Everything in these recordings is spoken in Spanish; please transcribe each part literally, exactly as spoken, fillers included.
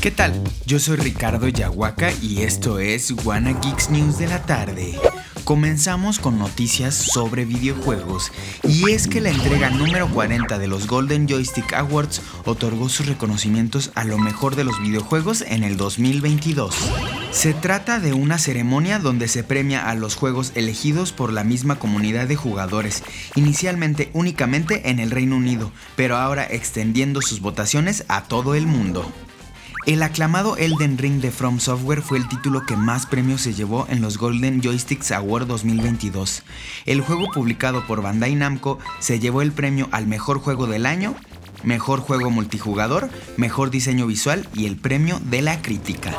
¿Qué tal? Yo soy Ricardo Yahuaca y esto es Wanna Geeks News de la tarde. Comenzamos con noticias sobre videojuegos, y es que la entrega número cuarenta de los Golden Joystick Awards otorgó sus reconocimientos a lo mejor de los videojuegos en el dos mil veintidós. Se trata de una ceremonia donde se premia a los juegos elegidos por la misma comunidad de jugadores, inicialmente únicamente en el Reino Unido, pero ahora extendiendo sus votaciones a todo el mundo. El aclamado Elden Ring de From Software fue el título que más premios se llevó en los Golden Joysticks Award dos mil veintidós. El juego publicado por Bandai Namco se llevó el premio al mejor juego del año, mejor juego multijugador, mejor diseño visual y el premio de la crítica.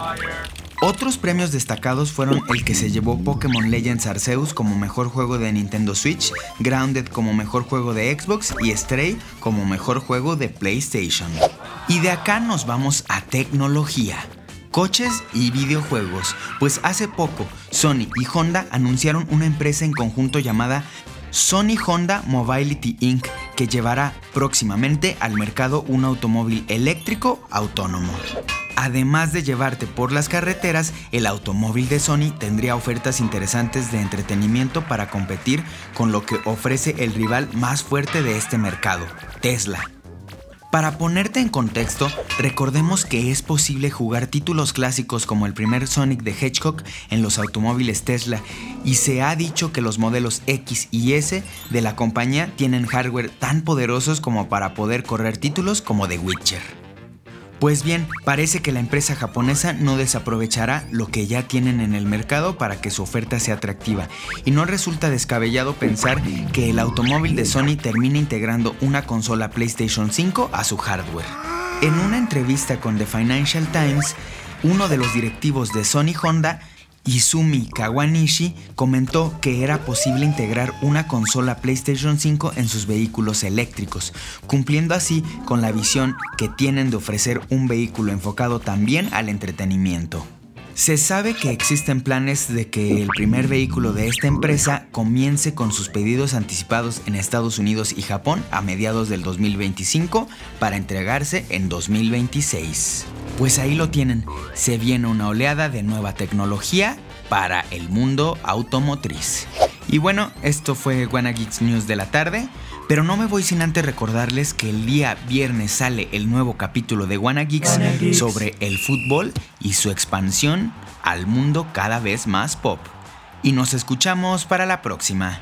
Otros premios destacados fueron el que se llevó Pokémon Legends Arceus como mejor juego de Nintendo Switch, Grounded como mejor juego de Xbox y Stray como mejor juego de PlayStation. Y de acá nos vamos a tecnología, coches y videojuegos, pues hace poco Sony y Honda anunciaron una empresa en conjunto llamada Sony Honda Mobility incorporated, que llevará próximamente al mercado un automóvil eléctrico autónomo. Además de llevarte por las carreteras, el automóvil de Sony tendría ofertas interesantes de entretenimiento para competir con lo que ofrece el rival más fuerte de este mercado, Tesla. Para ponerte en contexto, recordemos que es posible jugar títulos clásicos como el primer Sonic the Hedgehog en los automóviles Tesla, y se ha dicho que los modelos X y S de la compañía tienen hardware tan poderosos como para poder correr títulos como The Witcher. Pues bien, parece que la empresa japonesa no desaprovechará lo que ya tienen en el mercado para que su oferta sea atractiva, y no resulta descabellado pensar que el automóvil de Sony termine integrando una consola PlayStation cinco a su hardware. En una entrevista con The Financial Times, uno de los directivos de Sony Honda, Izumi Kawanishi, comentó que era posible integrar una consola PlayStation cinco en sus vehículos eléctricos, cumpliendo así con la visión que tienen de ofrecer un vehículo enfocado también al entretenimiento. Se sabe que existen planes de que el primer vehículo de esta empresa comience con sus pedidos anticipados en Estados Unidos y Japón a mediados del dos mil veinticinco para entregarse en dos mil veintiséis. Pues ahí lo tienen, se viene una oleada de nueva tecnología para el mundo automotriz. Y bueno, esto fue Wanna Geeks News de la tarde, pero no me voy sin antes recordarles que el día viernes sale el nuevo capítulo de Wanna Geeks, Wanna Geeks sobre el fútbol y su expansión al mundo cada vez más pop. Y nos escuchamos para la próxima.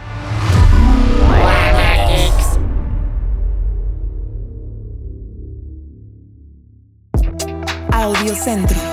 Wanna Geeks. Audio Centro.